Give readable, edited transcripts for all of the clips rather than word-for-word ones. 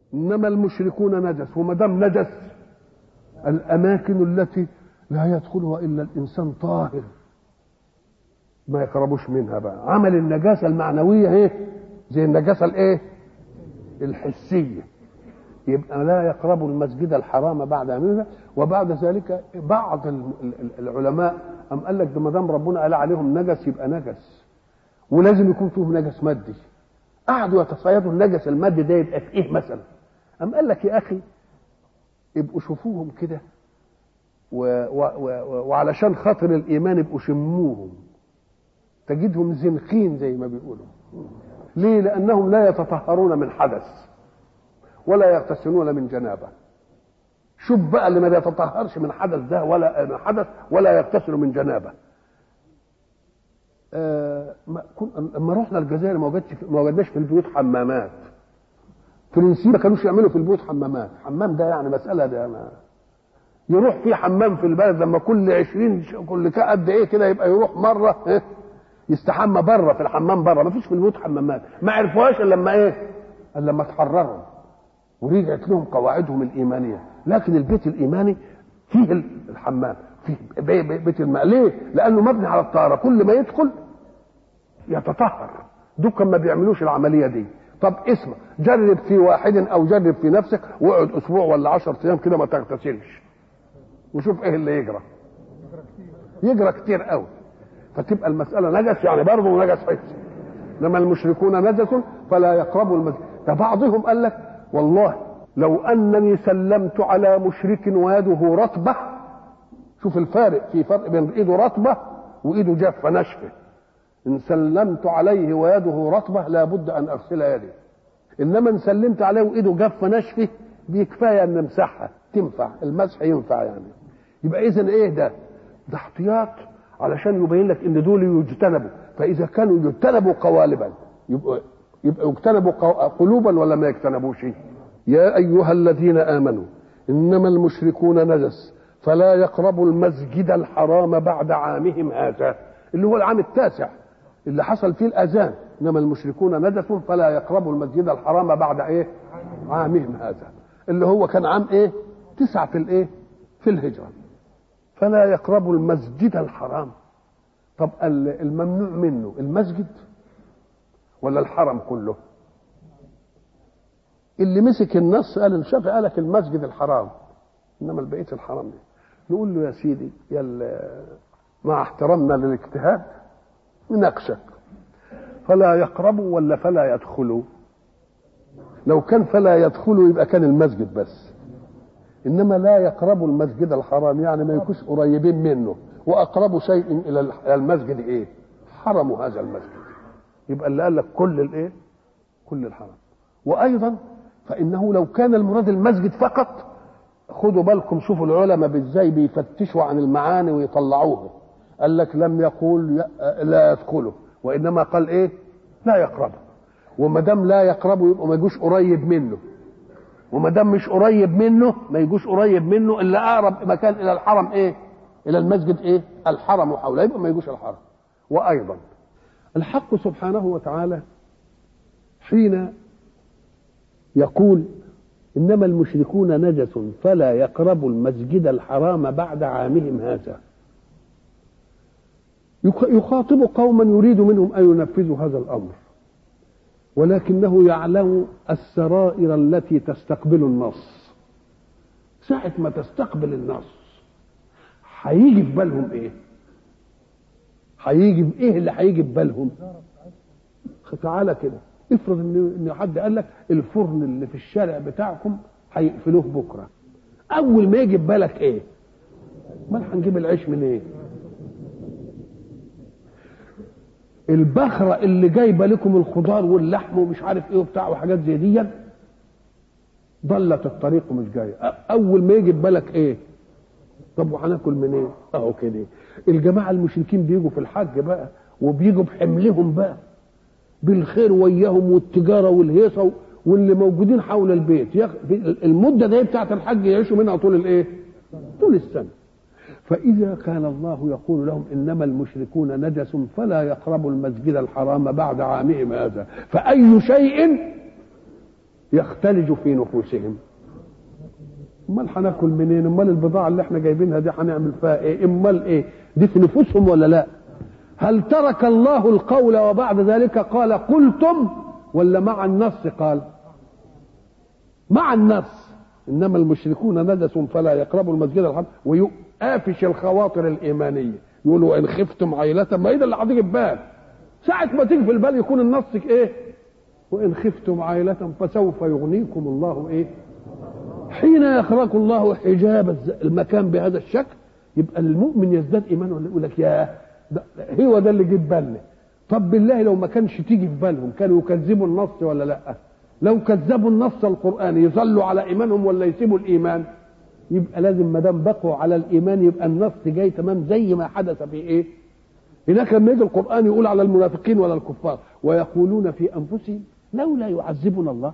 إنما المشركون نجس، وما دام نجس الأماكن التي لا يدخلها إلا الإنسان طاهر ما يقربوش منها. بقى عمل النجاسة المعنوية ايه زي النجاسة الايه الحسية، يبقى لا يقربوا المسجد الحرام بعد منها. وبعد ذلك بعض العلماء أم قال لك ده ما دام ربنا قال عليهم نجس يبقى نجس ولازم يكون فيهم نجس مادي. قعدوا يتصيدوا النجس المادي ده يبقى في ايه مثلا. أم قال لك يا أخي يبقوا شوفوهم كده وعلشان خاطر الإيمان يبقوا شموهم، تجدهم زنقين زي ما بيقولوا. ليه؟ لأنهم لا يتطهرون من حدث ولا يغتسلون من جنابة. شوف بقى اللي ما بيتطهرش من حدث ده ولا من حدث ولا يغتسل من جنابة. لما رحنا الجزائر ما وجدناش في البيوت حمامات. فرنسيين ما كانوش يعملوا في البيوت حمامات. حمام ده يعني مسألة ده ما يروح في حمام في البلد لما كل 20 كل قد ايه كده يبقى يروح مرة يستحمى بره في الحمام بره. ما فيش في البيوت حمامات. ما عرفوهاش الا لما ايه؟ الا لما تحرروا ورجعت لهم قواعدهم الايمانيه. لكن البيت الايماني فيه الحمام، فيه بيت الماء. ليه؟ لانه مبني على الطهاره، كل ما يدخل يتطهر. دول ما بيعملوش العمليه دي. طب اسمع، جرب في واحد او جرب في نفسك واقعد اسبوع ولا 10 ايام كده ما تغتسلش وشوف ايه اللي يجرى. يجرى كتير قوي. فتبقى المساله نجس يعني برضه نجس حسي. لما المشركون نجس فلا يقربوا المسجد. فبعضهم قال لك والله لو انني سلمت على مشرك ويده رطبه، شوف الفارق، في فرق بين ايده رطبه وايده جافه ناشفه. ان سلمت عليه ويده رطبه لابد ان اغسل يدي، انما ان سلمت عليه وايده جافه ناشفه بكفايه ان نمسحها، تنفع المسح ينفع يعني. يبقى اذا ايه ده احتياط علشان يبين لك ان دول يجتنبوا. فاذا كانوا يجتنبوا قوالبا يبقى يجتنبوا قلوبا ولا ما يجتنبوش. يا ايها الذين امنوا انما المشركون نجس فلا يقربوا المسجد الحرام بعد عامهم هذا، اللي هو العام التاسع اللي حصل فيه الاذان. انما المشركون نجس فلا يقربوا المسجد الحرام بعد ايه؟ عامهم هذا، اللي هو كان عام ايه؟ 9 في الايه؟ في الهجره. فلا يقربوا المسجد الحرام. طب الممنوع منه المسجد ولا الحرم كله؟ اللي مسك النص قال الشافعي قال لك المسجد الحرام، انما البقيه الحرام دي. نقول له يا سيدي مع احترامنا للاجتهاد نناقشك، فلا يقربوا ولا فلا يدخلوا؟ لو كان فلا يدخلوا يبقى كان المسجد بس، انما لا يقربوا المسجد الحرام يعني ما يكونش قريبين منه. واقرب شيء الى المسجد ايه؟ حرم هذا المسجد. يبقى اللي قال لك كل الايه؟ كل الحرم. وايضا فانه لو كان المراد المسجد فقط، خدوا بالكم شوفوا العلماء ازاي بيفتشوا عن المعاني ويطلعوها. قال لك لم يقول لا يدخله، وانما قال ايه؟ لا يقربه. وما دام لا يقربه يبقى ما يجوش قريب منه، وما دام مش قريب منه ما يجوش قريب منه الا اقرب مكان الى الحرم ايه؟ الى المسجد ايه؟ الحرم وحوله، يبقى ما يجوش الحرم. وايضا الحق سبحانه وتعالى حين يقول انما المشركون نجس فلا يقربوا المسجد الحرام بعد عامهم هذا، يخاطب قوما يريد منهم ان ينفذوا هذا الامر، ولكنه يعلم السرائر التي تستقبل النص. ساعة ما تستقبل النص هيجي في بالهم ايه؟ هيجي بايه اللي هيجي في بالهم؟ تعالى كده افرض ان حد قال لك الفرن اللي في الشارع بتاعكم هيقفلوه بكره. اول ما يجي في بالك ايه؟ ما هنجيب العيش من ايه؟ البخره اللي جايبه لكم الخضار واللحم ومش عارف ايه وبتاع وحاجات زي دي ضلت الطريق ومش جايه. اول ما يجي في بالك ايه؟ طب وهناكل منين؟ ايه؟ اهو كده. الجماعه المشركين بيجوا في الحج بقى وبيجوا بحملهم بقى بالخير وياهم والتجاره والهيصه واللي موجودين حول البيت. المده دي بتاعت الحج يعيشوا منها طول الايه؟ طول السنه. فإذا كان الله يقول لهم إنما المشركون نجس فلا يقربوا المسجد الحرام بعد عامهم هذا، فأي شيء يختلج في نفوسهم. امال هناكل منين؟ امال البضاعه اللي احنا جايبينها دي هنعمل فيها ايه؟ امال ايه دي في نفوسهم ولا لا؟ هل ترك الله القول وبعد ذلك قال قلتم، ولا مع النص قال؟ مع النص. انما المشركون نجس فلا يقربوا المسجد الحرام، ويقافش الخواطر الايمانيه، يقولوا ان خفتم عيله، ما ايه ده اللي هتيجي في بال؟ ساعه ما تيجي في البال يكون النص ايه؟ وان خفتم عيله فسوف يغنيكم الله ايه؟ حين يخلق الله حجاب المكان بهذا الشكل يبقى المؤمن يزداد ايمان، ولا يقول لك يا هو ده اللي جه بالنا. طب بالله لو ما كانش تيجي في بالهم كانوا يكذبوا النص ولا لا؟ لو كذبوا النص القرآني يظلوا على ايمانهم ولا يسيبوا الايمان؟ يبقى لازم ما دام بقوا على الايمان يبقى النص جاي تمام زي ما حدث في ايه؟ هناك لما يجي القرآن يقول على المنافقين ولا الكفار ويقولون في انفسهم لولا يعذبنا الله.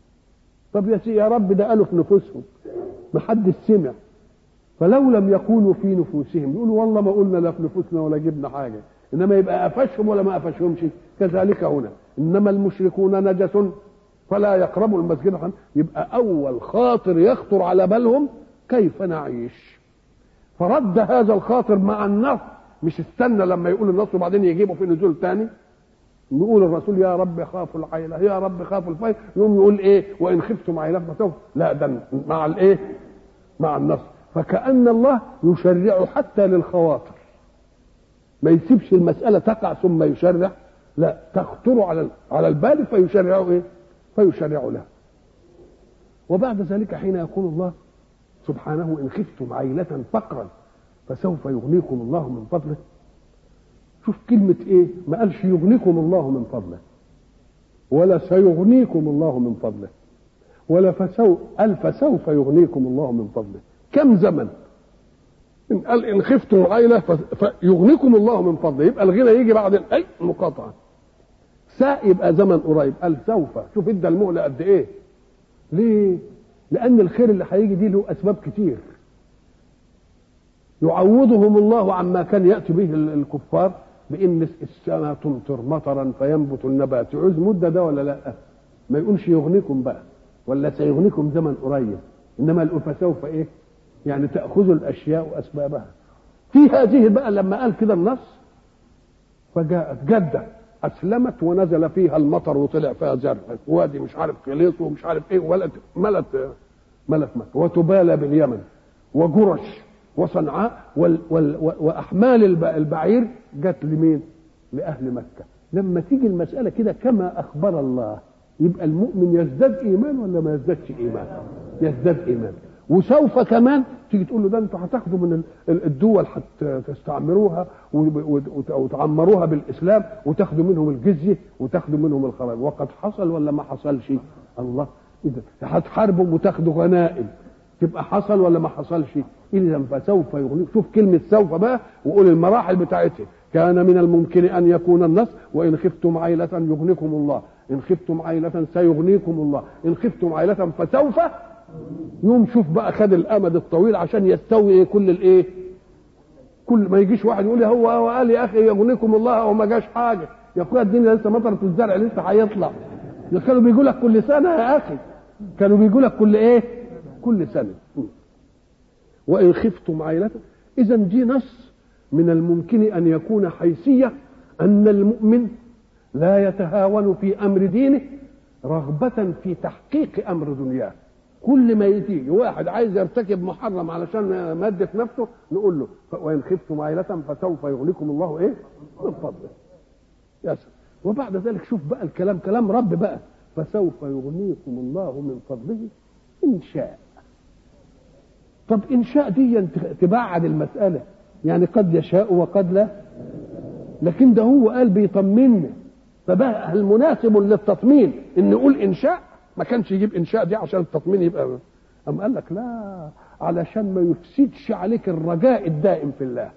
طب يا رب ده قالوا في نفوسهم ما حد سمع، فلو لم يقولوا في نفوسهم يقولوا والله ما قلنا لا في نفوسنا ولا جبنا حاجه، انما يبقى قفشهم ولا ما قفشهمش؟ كذلك هنا انما المشركون نجس فلا يقربوا المسجد الحرام. يبقى اول خاطر يخطر على بالهم كيف نعيش، فرد هذا الخاطر مع النص، مش استنى لما يقول النص وبعدين يجيبه في نزول تاني. نقول الرسول يا رب خافوا العيله، يا رب خافوا الفيل، يقوم يقول ايه؟ وان خفتم عيله فسوف. لا ده مع الايه؟ مع النص. فكأن الله يشرع حتى للخواطر، ما يسيبش المسألة تقع ثم يشرع، لا تخطر على البال فيشرع ايه؟ فيشرع لها. وبعد ذلك حين يقول الله سبحانه ان خفتم عيلة فقرا فسوف يغنيكم الله من فضله. شوف كلمة ايه؟ ما قالش يغنيكم الله من فضله ولا سيغنيكم الله من فضله ولا قال فسوف يغنيكم الله من فضله. كم زمن؟ إن قال إن خفتم عيلة فيغنيكم الله من فضله، يبقى الغنى يجي بعد أي مقاطعة. يبقى زمن قريب. قال سوف. شوف ادى المهلة قد إيه؟ ليه؟ لأن الخير اللي هيجي دي له أسباب كتير. يعوضهم الله عما كان يأتي به الكفار بإن السماء تمطر مطرا فينبت النبات. يعوز مدة ده ولا لا؟ ما يقولش يغنيكم بقى ولا سيغنيكم زمن قريب، إنما فسوف إيه؟ يعني تأخذ الأشياء وأسبابها. في هذه بقى لما قال كده النص فجاءت جدة أسلمت ونزل فيها المطر وطلع فيها زرع، وادي مش عارف خليط ومش عارف إيه، ملت مكة، وتبالى باليمن وجرش وصنعاء وأحمال البعير جت لمين؟ لأهل مكة. لما تيجي المسألة كده كما أخبر الله يبقى المؤمن يزداد إيمان ولا ما يزدادش إيمان؟ يزداد إيمان. وسوف كمان تيجي تقول له ده انتوا هتاخدوا من الدول تستعمروها وتعمروها بالاسلام وتاخدوا منهم الجزيه وتاخدوا منهم الخراج، وقد حصل ولا ما حصلش؟ الله، اذا هتحاربوا وتاخدوا غنائم، تبقى حصل ولا ما حصلش؟ اذا فسوف يغنيك. شوف كلمه سوف بقى وقول المراحل بتاعتها. كان من الممكن ان يكون النص وان خفتم عيله يغنيكم الله، ان خفتم عيله سيغنيكم الله، ان خفتم عيله فسوف. يوم شوف بقى خد الامد الطويل عشان يستوي كل الايه، كل ما يجيش واحد يقول لي هو قال يا اخي يغنيكم الله وما جاش حاجه، يا اخويا الدنيا لسه مطرت الزرع لسه هيطلع. كانوا بيقول لك كل سنه يا اخي، كانوا بيقول لك كل ايه؟ كل سنه. وان خفتم عيله، اذا دي نص من الممكن ان يكون حيثيه ان المؤمن لا يتهاون في امر دينه رغبه في تحقيق امر دنياه. كل ما يجي واحد عايز يرتكب محرم علشان مادة نفسه نقول له وإن خفتم عيلة فسوف يغنيكم الله إيه؟ من فضله. يا سلام. وبعد ذلك شوف بقى الكلام كلام رب بقى، فسوف يغنيكم الله من فضله إن شاء. طب إن شاء دي تبعد المسألة، يعني قد يشاء وقد لا، لكن ده هو قال بيطمنا. فبقى المناسب للتطمين إن نقول إن شاء، ما كانش يجيب انشاء دي عشان التطمين يبقى. أم قال لك لا، علشان ما يفسدش عليك الرجاء الدائم في الله.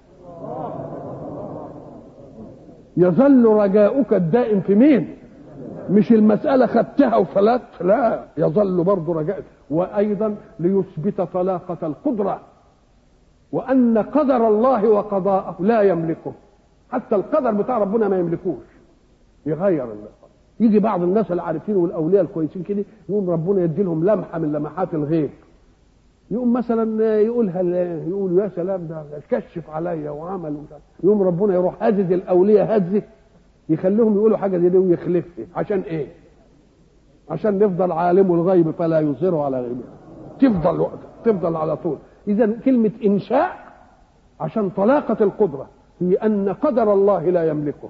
يظل رجاؤك الدائم في مين؟ مش المسألة خدتها وفلت، لا، يظل برضه رجاء. وأيضا ليثبت طلاقة القدرة وأن قدر الله وقضاءه لا يملكه. حتى القدر بتاع ربنا ما يملكوش، يغير الله. يجي بعض الناس العارفين والاولياء الكويسين كده يقوم ربنا يدي لهم لمحه من لمحات الغيب، يقوم مثلا يقول يا سلام ده كشف عليا وعمل، يقوم ربنا يروح هزز الاولياء هزه يخليهم يقولوا حاجه زي دي ويخلفها. عشان ايه؟ عشان نفضل عالم الغيب فلا يظهر على غيبه، تفضل على طول. اذا كلمه انشاء عشان طلاقه القدره هي ان قدر الله لا يملكه،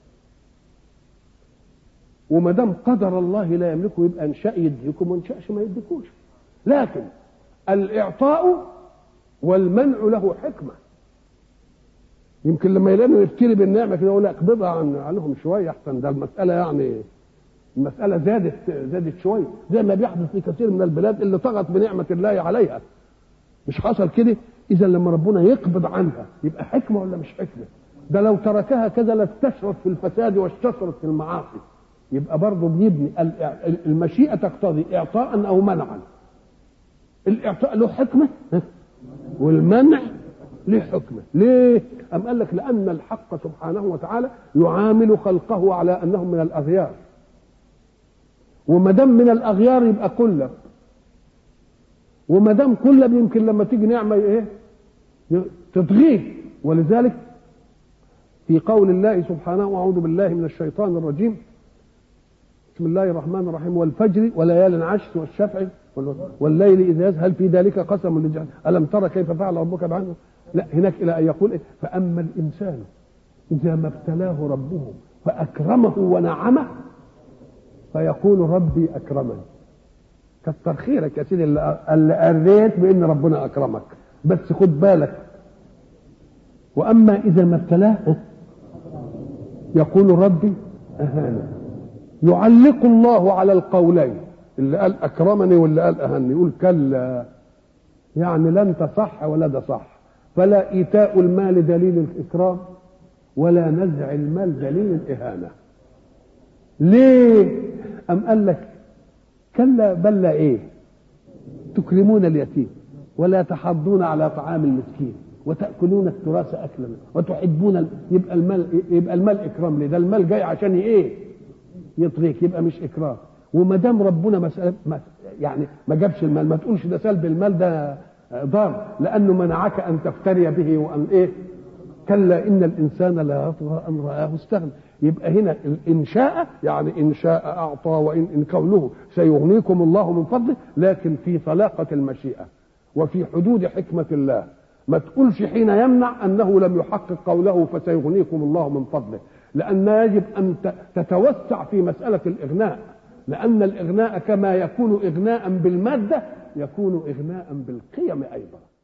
وما دام قدر الله لا يملكه يبقى انشاء يديكم وما انشاش ما يديكوش. لكن الاعطاء والمنع له حكمه. يمكن لما يلاقوا يفتري بالنعمه كده يقول اقبضها عنهم شويه احسن، ده المساله يعني المساله زادت شويه، زي ما بيحدث في كثير من البلاد اللي طغت بنعمه الله عليها. مش حصل كده؟ اذا لما ربنا يقبض عنها يبقى حكمه ولا مش حكمه؟ ده لو تركها كذا لاستشرت في الفساد واستشرت في المعاصي. يبقى برضه بيبني المشيئه تقتضي اعطاء او منعا. الاعطاء له حكمه والمنع له حكمه. ليه؟ أم قال لك لأن الحق سبحانه وتعالى يعامل خلقه على أنهم من الأغيار، وما دام من الأغيار يبقى كلب، وما دام كلب يمكن لما تيجي نعمة إيه؟ تطغيه. ولذلك في قول الله سبحانه أعوذ بالله من الشيطان الرجيم بسم الله الرحمن الرحيم والفجر وليال عشر والشفع والليل إذا يسهى هل في ذلك قسم للجهل ألم ترى كيف فعل ربك بعده. لا هناك إلى أن يقول إيه؟ فأما الإنسان إذا ما ابتلاه ربه فأكرمه ونعمه فيقول ربي أكرمني. كتر خيرك يا سيدي اللي قريت بأن ربنا أكرمك، بس خد بالك. وأما إذا ما ابتلاه يقول ربي أهانه. يعلق الله على القولين، اللي قال أكرمني واللي قال أهاني، يقول كلا يعني لا أنت صح ولا ده صح. فلا إيتاء المال دليل الإكرام ولا نزع المال دليل الإهانة. ليه؟ أم قال لك كلا بل لا إيه؟ تكرمون اليتيم ولا تحضون على طعام المسكين وتأكلون التراث أكلا وتحبون يبقى المال إكرام. ليه؟ ده المال جاي عشان إيه؟ يطغيك، يبقى مش إكرام. وما دام ربنا مسألة يعني ما جابش المال ما تقولش ده سلب المال ده ضار، لأنه منعك أن تفتري به وأن إيه؟ كلا إن الإنسان لا يطغى أن رآه استغنى. يبقى هنا إن شاء يعني إن شاء أعطى، وإن قوله سيغنيكم الله من فضله، لكن في طلاقة المشيئة وفي حدود حكمة الله. ما تقولش حين يمنع أنه لم يحقق قوله فسيغنيكم الله من فضله، لأن يجب أن تتوسع في مسألة الإغناء، لأن الإغناء كما يكون إغناء بالمادة يكون إغناء بالقيم أيضا.